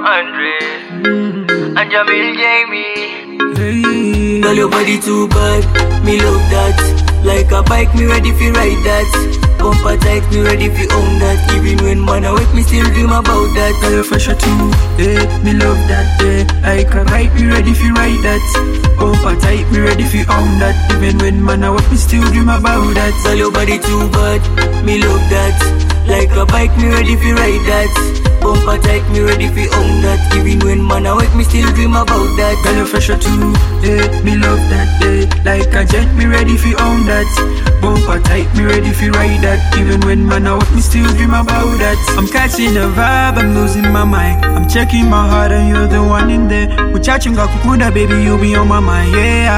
Andre and Jamil Jamie. Girl, your body too bad, me love that. Like a bike, me ready fi ride that. Bumper tight, me ready fi own that. Even when man awake, me still dream about that. Girl, you're fresher too, me love that, Like a bike, me ready fi ride that. Bumper tight, me ready fi own that. Even when man awake, me still dream about that. Girl, your body too bad, me love that. Like a bike, me ready fi ride that. Bumper tight, me ready fi own that. Even when man awake, me still dream about that. Girl, you're fresher too, me love that, Like a jet, me ready fi own that. Bumper tight, me ready fi ride that. Even when man awake, me still dream about that. I'm catching a vibe, I'm losing my mind. I'm checking my heart and you're the one in there. Uchachunga kukunda, baby, you be on my mind,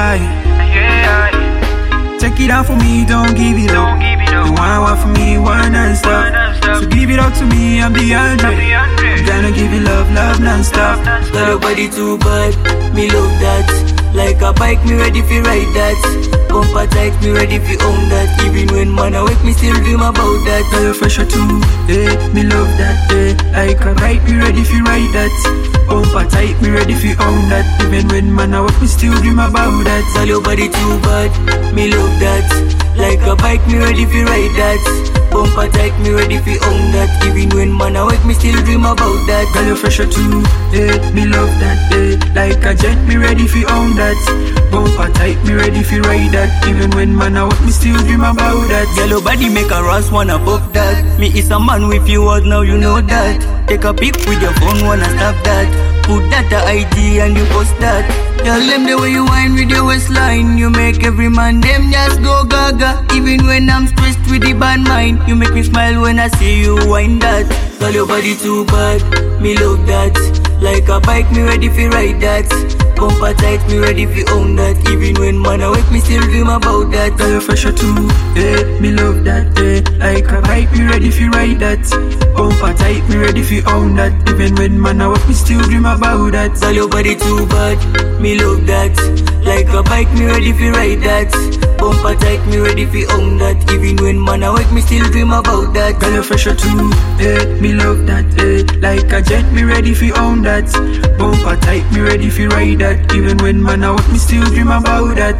Check it out for me, don't give it up. The one I want for me, one non-stop. So give it up to me, I'm the Andre. I'm gonna give you love, love non-stop. Girl, your body too bad, me love that. Like a bike, me ready fi ride that. Bumper tight, me ready fi own that. Even when man awake, me still dream about that. Girl, you're fresher too, me love that, Like a bike, me ready fi ride that. Bumper tight, me ready fi own that. Even when man awake, me still dream about that. Girl, your body too bad, me love that. Like a bike, me ready fi ride that. Bumper tight, me ready fi own that. Even when man awake, me still dream about that. Girl, you're fresher too, me love that, Like a jet, me ready fi own that. Bumper tight, me ready fi ride that. Even when man awake, me still dream about that. Girl, your body make a Ross wanna pop that. Me is a man with you out now, you know that. Take a pic with your phone, wanna stop that. Put that to ID and you post that. Tell them the way you whine with your waistline. You make every man them just go gaga. Even when I'm stressed with the bad mind, you make me smile when I see you whine that. Girl, your body too bad, me love that. Like a bike, me ready fi ride that. Bumper tight, me ready fi own that. Even when man awake, me still dream about that. Girl, you're fresher too, me love that, Like a bike, me ready fi ride that. Bumper tight, me ready fi own that. Even when man awake, me still dream about that. Girl, your body too bad, me love that. Like a bike, me ready fi ride that. Bumper tight, me ready fi own that. Even when man awake, me still dream about that. Girl, you're fresher too, me love that, Like a jet, me ready fi own that. Bumper tight, me ready fi ride that. Even when man awake, me still dream about that.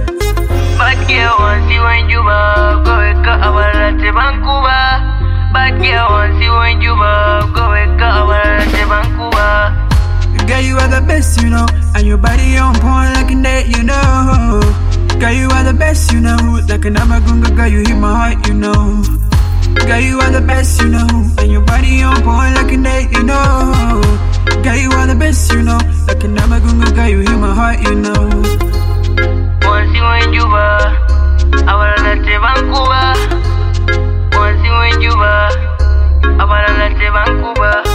Bad girl wants you when you back, go wake up about Vancouver. Bad girl wants you when you back, go wake up about Vancouver. Girl, you are the best, you know, and your body on point like in that, you know. Girl, you are the best, you know, like an Amagunga, girl, you hit my heart, you know. Girl, you are the best, you know, and your body on point like in that, you know. Girl, you are the best, you know, like an Amagunga, girl, you hit my heart, you know. Once you when you back, I wanna let you Vancouver. Once you when you back, I wanna let you Vancouver.